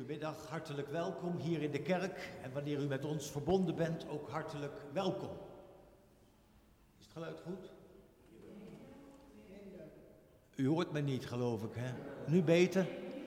Goedemiddag, hartelijk welkom hier in de kerk. En wanneer u met ons verbonden bent, ook hartelijk welkom. Is het geluid goed? U hoort me niet, geloof ik, hè? Nu beter?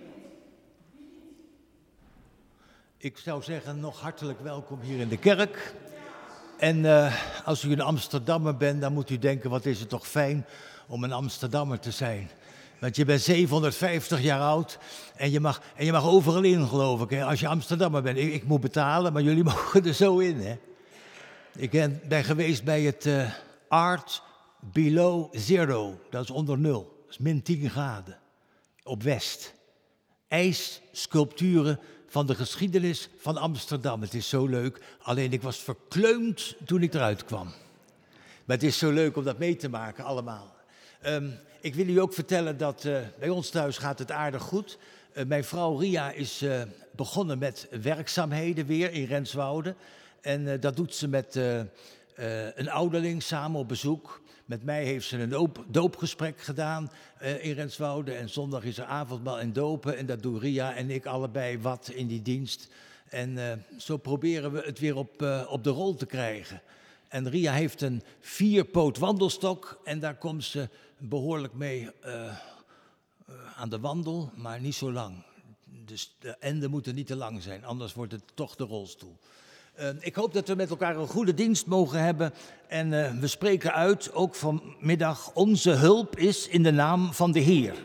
Ik zou zeggen, nog hartelijk welkom hier in de kerk. En als u een Amsterdammer bent, dan moet u denken, wat is het toch fijn om een Amsterdammer te zijn. Want je bent 750 jaar oud en je mag overal in, geloof ik, hè, als je Amsterdammer bent. Ik moet betalen, maar jullie mogen er zo in, hè. Ik ben geweest bij het Art Below Zero, dat is onder nul, dat is min 10 graden, op West. IJssculpturen van de geschiedenis van Amsterdam. Het is zo leuk, alleen ik was verkleumd toen ik eruit kwam. Maar het is zo leuk om dat mee te maken, allemaal. Ik wil u ook vertellen dat bij ons thuis gaat het aardig goed. Mijn vrouw Ria is begonnen met werkzaamheden weer in Renswoude. En dat doet ze met een ouderling samen op bezoek. Met mij heeft ze een doopgesprek gedaan in Renswoude. En zondag is er avondmaal en dopen. En dat doen Ria en ik allebei wat in die dienst. En zo proberen we het weer op de rol te krijgen. En Ria heeft een 4-poot wandelstok en daar komt ze behoorlijk mee aan de wandel, maar niet zo lang. Dus de enden moeten niet te lang zijn, anders wordt het toch de rolstoel. Ik hoop dat we met elkaar een goede dienst mogen hebben. En we spreken uit, ook vanmiddag, onze hulp is in de naam van de Heer.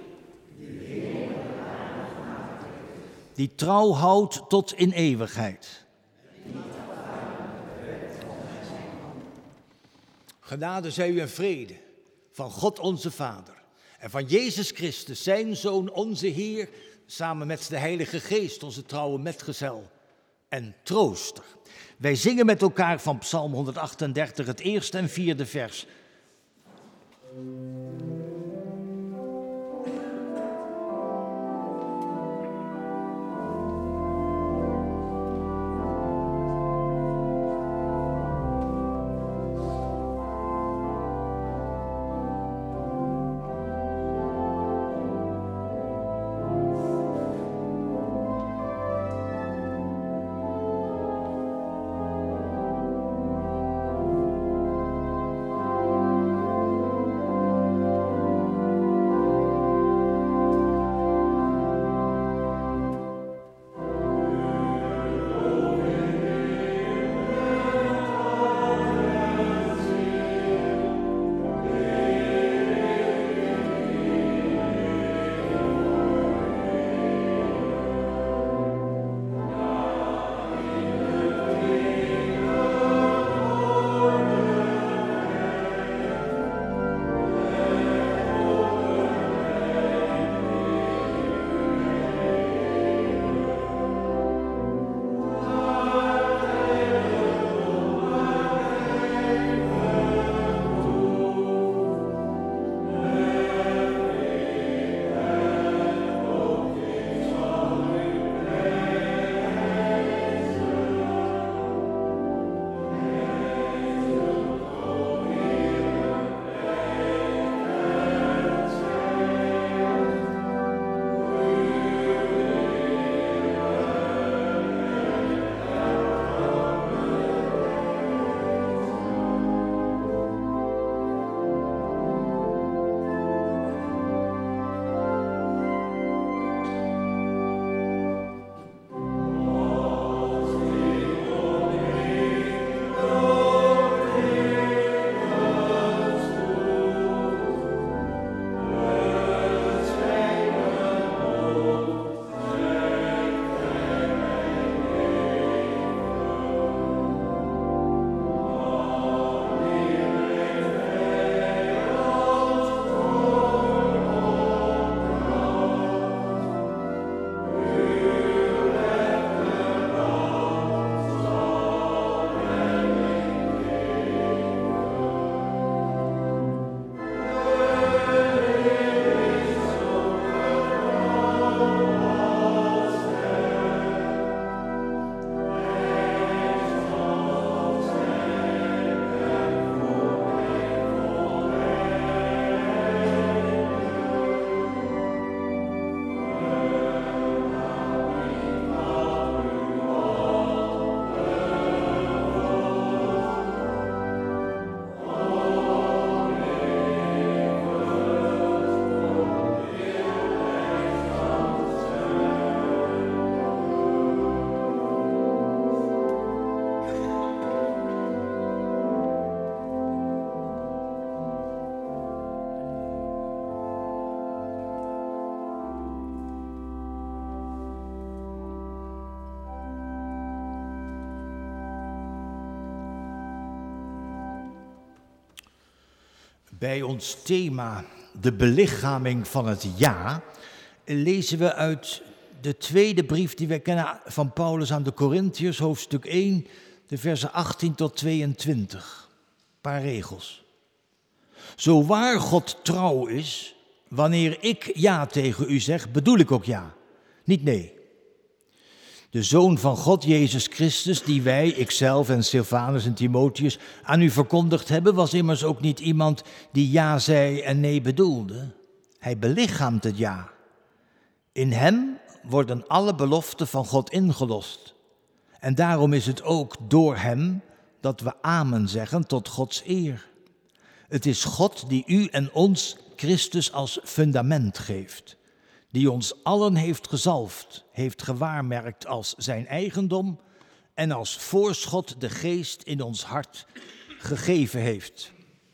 Die trouw houdt tot in eeuwigheid. Genade zij u en vrede van God onze Vader en van Jezus Christus, zijn Zoon, onze Heer, samen met de Heilige Geest, onze trouwe metgezel en trooster. Wij zingen met elkaar van Psalm 138, het eerste en vierde vers. Bij ons thema de belichaming van het ja lezen we uit de tweede brief die wij kennen van Paulus aan de Korintiërs, hoofdstuk 1, de versen 18 tot 22. Een paar regels. Zo waar God trouw is, wanneer ik ja tegen u zeg, bedoel ik ook ja, niet nee. De Zoon van God, Jezus Christus, die wij, ikzelf en Silvanus en Timotheus, aan u verkondigd hebben, was immers ook niet iemand die ja zei en nee bedoelde. Hij belichaamt het ja. In hem worden alle beloften van God ingelost. En daarom is het ook door hem dat we amen zeggen tot Gods eer. Het is God die u en ons Christus als fundament geeft. Die ons allen heeft gezalfd, heeft gewaarmerkt als zijn eigendom en als voorschot de geest in ons hart gegeven heeft.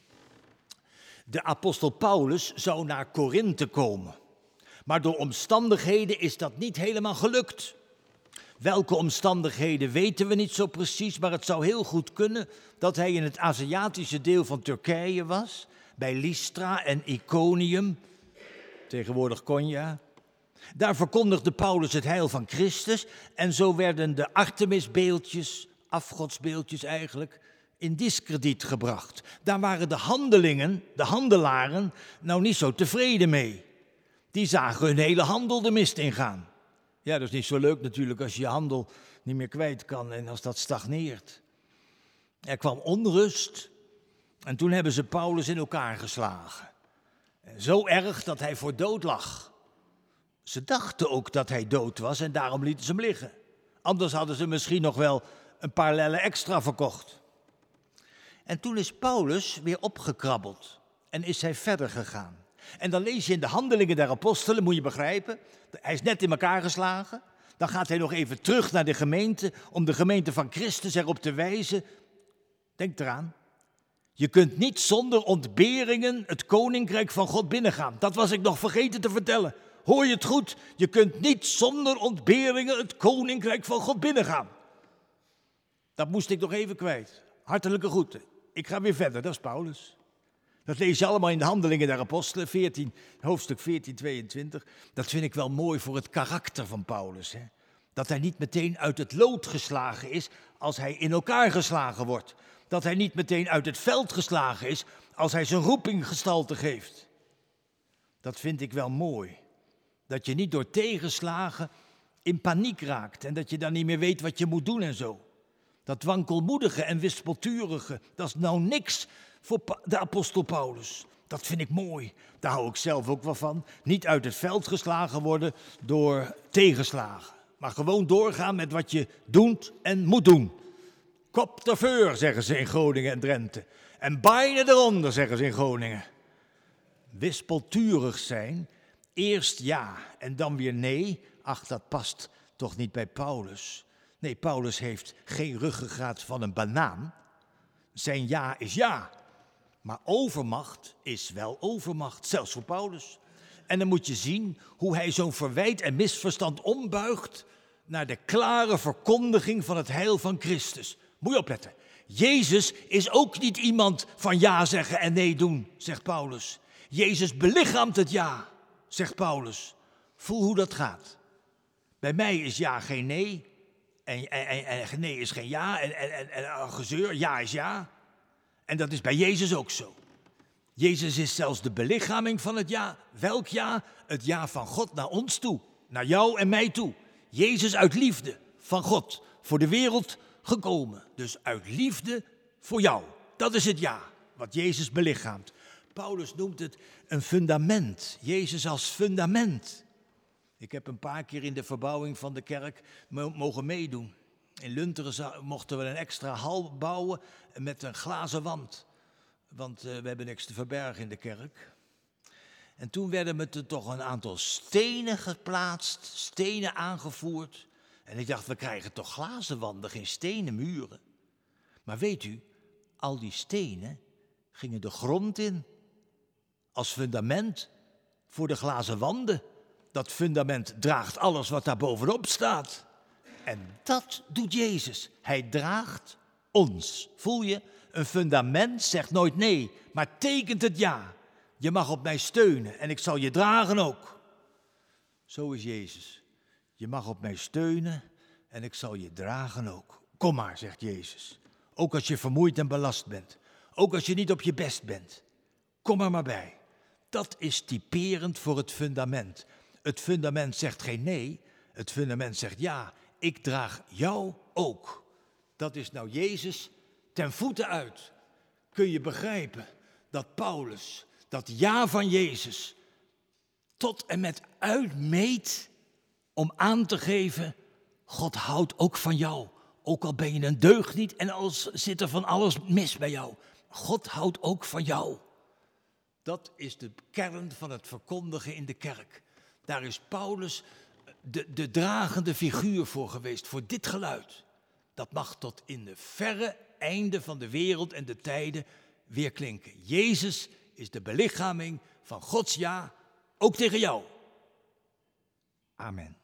De apostel Paulus zou naar Korinthe komen, maar door omstandigheden is dat niet helemaal gelukt. Welke omstandigheden weten we niet zo precies, maar het zou heel goed kunnen dat hij in het Aziatische deel van Turkije was, bij Lystra en Iconium, tegenwoordig Konya. Daar verkondigde Paulus het heil van Christus en zo werden de Artemisbeeldjes, afgodsbeeldjes eigenlijk, in diskrediet gebracht. Daar waren de handelaren, nou niet zo tevreden mee. Die zagen hun hele handel de mist ingaan. Ja, dat is niet zo leuk natuurlijk als je je handel niet meer kwijt kan en als dat stagneert. Er kwam onrust en toen hebben ze Paulus in elkaar geslagen. Zo erg dat hij voor dood lag. Ze dachten ook dat hij dood was en daarom lieten ze hem liggen. Anders hadden ze misschien nog wel een paar lellen extra verkocht. En toen is Paulus weer opgekrabbeld en is hij verder gegaan. En dan lees je in de Handelingen der Apostelen, moet je begrijpen, hij is net in elkaar geslagen. Dan gaat hij nog even terug naar de gemeente om de gemeente van Christus erop te wijzen. Denk eraan, je kunt niet zonder ontberingen het koninkrijk van God binnengaan. Dat was ik nog vergeten te vertellen. Hoor je het goed? Je kunt niet zonder ontberingen het koninkrijk van God binnengaan. Dat moest ik nog even kwijt. Hartelijke groeten. Ik ga weer verder, dat is Paulus. Dat lees je allemaal in de Handelingen der Apostelen, hoofdstuk 14, 22. Dat vind ik wel mooi voor het karakter van Paulus. Hè? Dat hij niet meteen uit het lood geslagen is als hij in elkaar geslagen wordt. Dat hij niet meteen uit het veld geslagen is als hij zijn roeping gestalte geeft. Dat vind ik wel mooi. Dat je niet door tegenslagen in paniek raakt en dat je dan niet meer weet wat je moet doen en zo. Dat wankelmoedige en wispelturige, dat is nou niks voor de apostel Paulus. Dat vind ik mooi. Daar hou ik zelf ook wel van. Niet uit het veld geslagen worden door tegenslagen. Maar gewoon doorgaan met wat je doet en moet doen. Kop de veur, zeggen ze in Groningen en Drenthe. En bijna eronder, zeggen ze in Groningen. Wispelturig zijn, eerst ja en dan weer nee. Ach, dat past toch niet bij Paulus. Nee, Paulus heeft geen ruggengraat van een banaan. Zijn ja is ja. Maar overmacht is wel overmacht, zelfs voor Paulus. En dan moet je zien hoe hij zo'n verwijt en misverstand ombuigt naar de klare verkondiging van het heil van Christus. Moet je opletten. Jezus is ook niet iemand van ja zeggen en nee doen, zegt Paulus. Jezus belichaamt het ja, zegt Paulus. Voel hoe dat gaat. Bij mij is ja geen nee en nee is geen ja en gezeur, ja is ja. En dat is bij Jezus ook zo. Jezus is zelfs de belichaming van het ja. Welk ja? Het ja van God naar ons toe. Naar jou en mij toe. Jezus uit liefde van God voor de wereld gekomen. Dus uit liefde voor jou. Dat is het ja, wat Jezus belichaamt. Paulus noemt het een fundament. Jezus als fundament. Ik heb een paar keer in de verbouwing van de kerk mogen meedoen. In Lunteren mochten we een extra hal bouwen met een glazen wand. Want we hebben niks te verbergen in de kerk. En toen werden er toch een aantal stenen geplaatst, stenen aangevoerd. En ik dacht, we krijgen toch glazen wanden, geen stenen muren. Maar weet u, al die stenen gingen de grond in. Als fundament voor de glazen wanden. Dat fundament draagt alles wat daar bovenop staat. En dat doet Jezus. Hij draagt ons. Voel je? Een fundament zegt nooit nee, maar tekent het ja. Je mag op mij steunen en ik zal je dragen ook. Zo is Jezus. Je mag op mij steunen en ik zal je dragen ook. Kom maar, zegt Jezus. Ook als je vermoeid en belast bent. Ook als je niet op je best bent. Kom er maar bij. Dat is typerend voor het fundament. Het fundament zegt geen nee. Het fundament zegt ja, ik draag jou ook. Dat is nou Jezus ten voeten uit. Kun je begrijpen dat Paulus, dat ja van Jezus, tot en met uitmeet om aan te geven, God houdt ook van jou. Ook al ben je een deugniet en al zit er van alles mis bij jou. God houdt ook van jou. Dat is de kern van het verkondigen in de kerk. Daar is Paulus de dragende figuur voor geweest, voor dit geluid. Dat mag tot in de verre einde van de wereld en de tijden weer klinken. Jezus is de belichaming van Gods ja, ook tegen jou. Amen.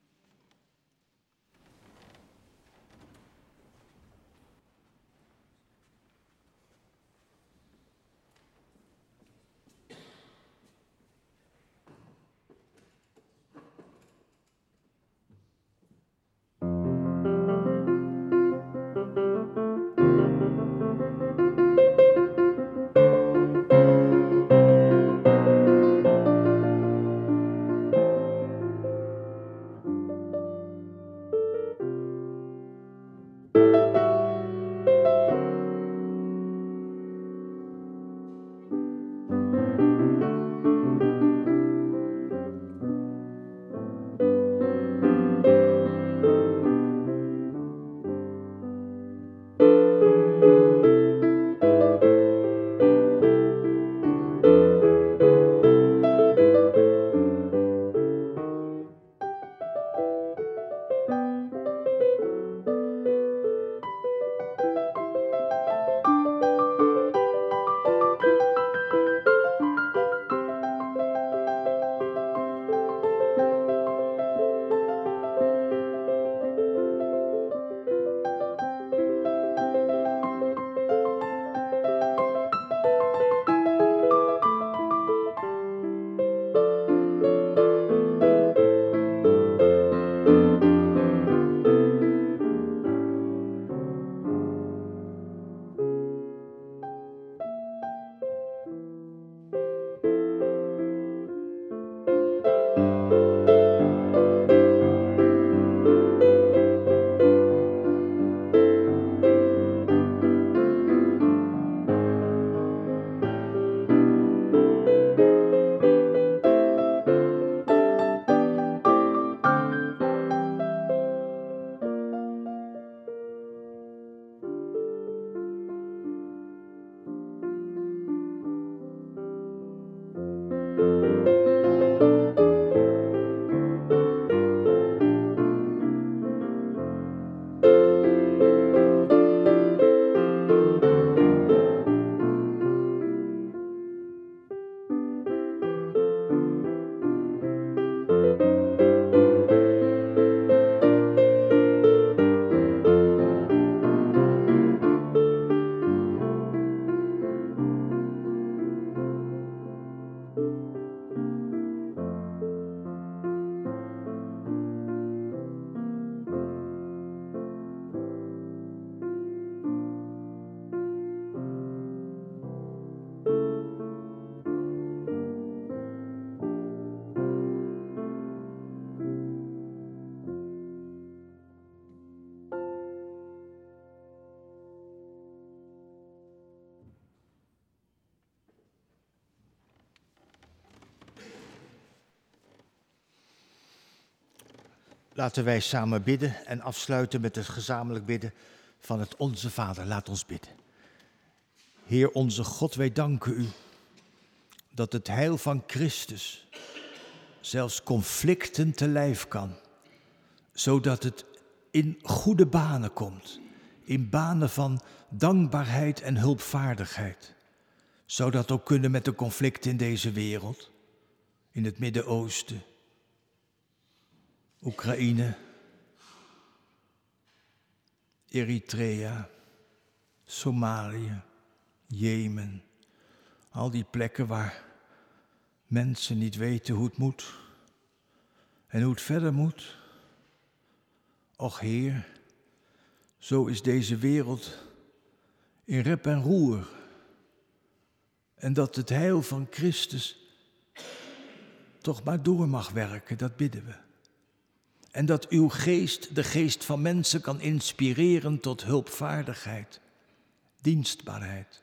Laten wij samen bidden en afsluiten met het gezamenlijk bidden van het Onze Vader. Laat ons bidden. Heer onze God, wij danken u dat het heil van Christus zelfs conflicten te lijf kan, zodat het in goede banen komt, in banen van dankbaarheid en hulpvaardigheid. Zou dat ook kunnen met de conflicten in deze wereld, in het Midden-Oosten, Oekraïne, Eritrea, Somalië, Jemen, al die plekken waar mensen niet weten hoe het moet en hoe het verder moet. Och Heer, zo is deze wereld in rep en roer. En dat het heil van Christus toch maar door mag werken, dat bidden we. En dat uw geest de geest van mensen kan inspireren tot hulpvaardigheid, dienstbaarheid.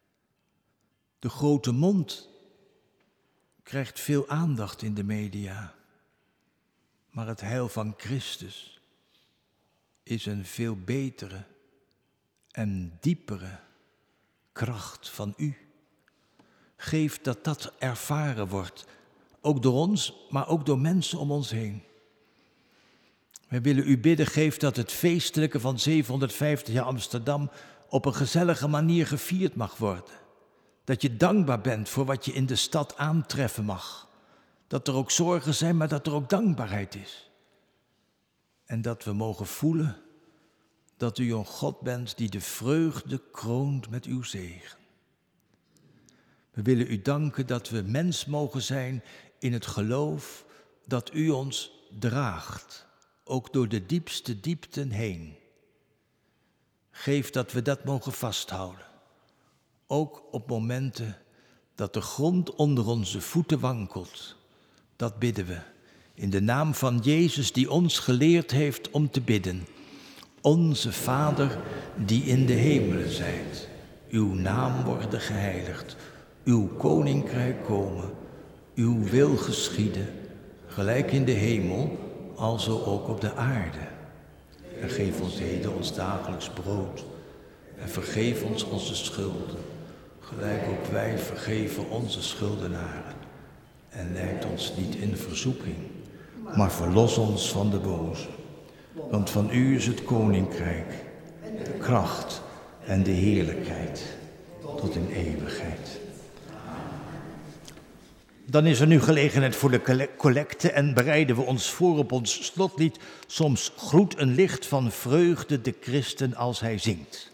De grote mond krijgt veel aandacht in de media. Maar het heil van Christus is een veel betere en diepere kracht van u. Geef dat dat ervaren wordt, ook door ons, maar ook door mensen om ons heen. Wij willen u bidden, geef dat het feestelijke van 750 jaar Amsterdam op een gezellige manier gevierd mag worden. Dat je dankbaar bent voor wat je in de stad aantreffen mag. Dat er ook zorgen zijn, maar dat er ook dankbaarheid is. En dat we mogen voelen dat u een God bent die de vreugde kroont met uw zegen. We willen u danken dat we mens mogen zijn in het geloof dat u ons draagt, ook door de diepste diepten heen. Geef dat we dat mogen vasthouden, ook op momenten dat de grond onder onze voeten wankelt. Dat bidden we in de naam van Jezus die ons geleerd heeft om te bidden. Onze Vader die in de hemelen zijt, uw naam worden geheiligd, uw koninkrijk komen, uw wil geschieden, gelijk in de hemel, alzo ook op de aarde. En geef ons heden ons dagelijks brood en vergeef ons onze schulden, gelijk ook wij vergeven onze schuldenaren. En leid ons niet in verzoeking, maar verlos ons van de boze. Want van u is het koninkrijk, de kracht en de heerlijkheid tot in eeuwigheid. Dan is er nu gelegenheid voor de collecte en bereiden we ons voor op ons slotlied. Soms gloedt een licht van vreugde de christen als hij zingt.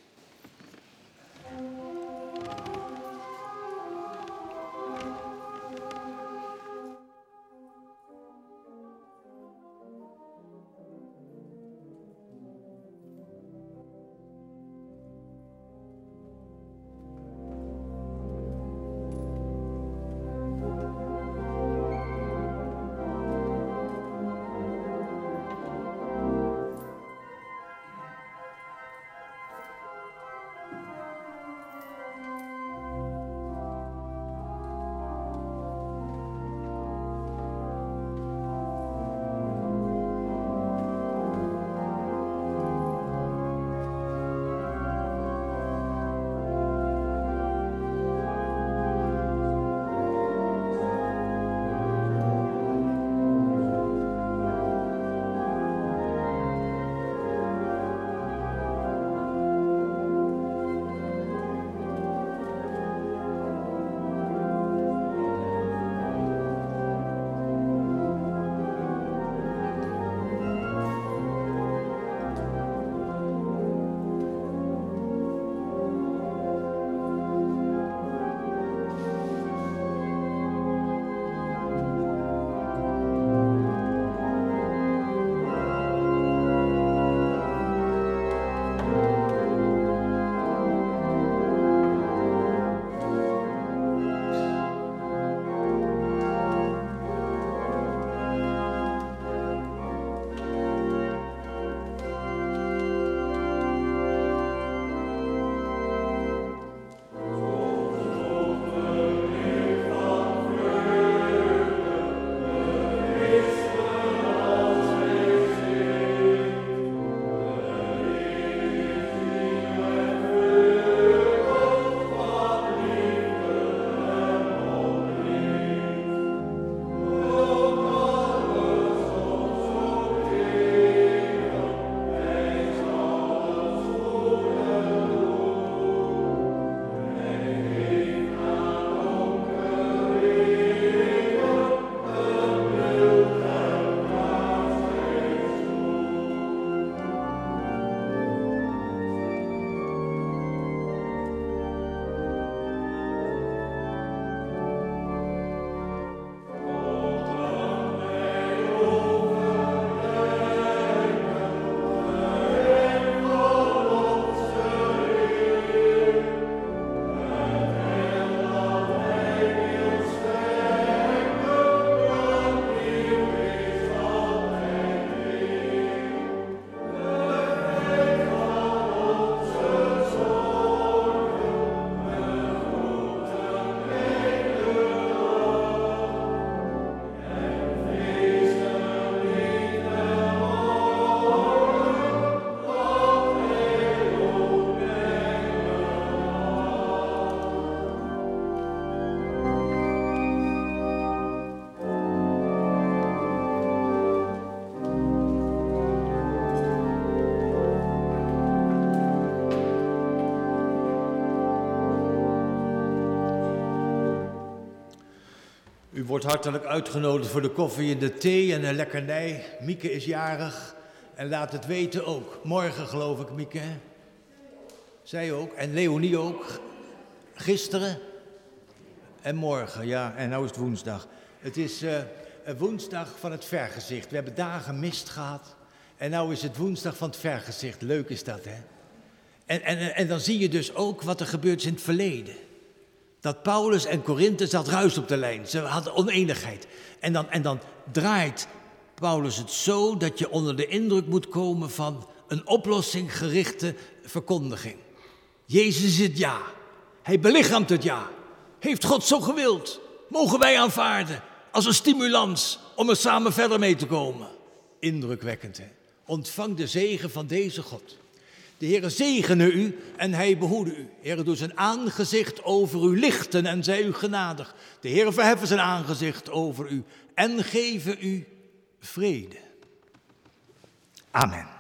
wordt hartelijk uitgenodigd voor de koffie en de thee en een lekkernij. Mieke is jarig en laat het weten ook. Morgen geloof ik, Mieke. Hè? Zij ook en Leonie ook. Gisteren en morgen, ja. En nou is het woensdag. Het is woensdag van het vergezicht. We hebben dagen mist gehad. En nou is het woensdag van het vergezicht. Leuk is dat, hè? En dan zie je dus ook wat er gebeurt in het verleden. Dat Paulus en Korinthe zat ruis op de lijn. Ze hadden oneenigheid. En dan draait Paulus het zo dat je onder de indruk moet komen van een oplossing-gerichte verkondiging. Jezus is het ja. Hij belichaamt het ja. Heeft God zo gewild? Mogen wij aanvaarden als een stimulans om er samen verder mee te komen? Indrukwekkend, hè? Ontvang de zegen van deze God. De Heere zegene u en hij behoede u. De Heere doet zijn aangezicht over u lichten en zij u genadig. De Heere verheffen zijn aangezicht over u en geven u vrede. Amen.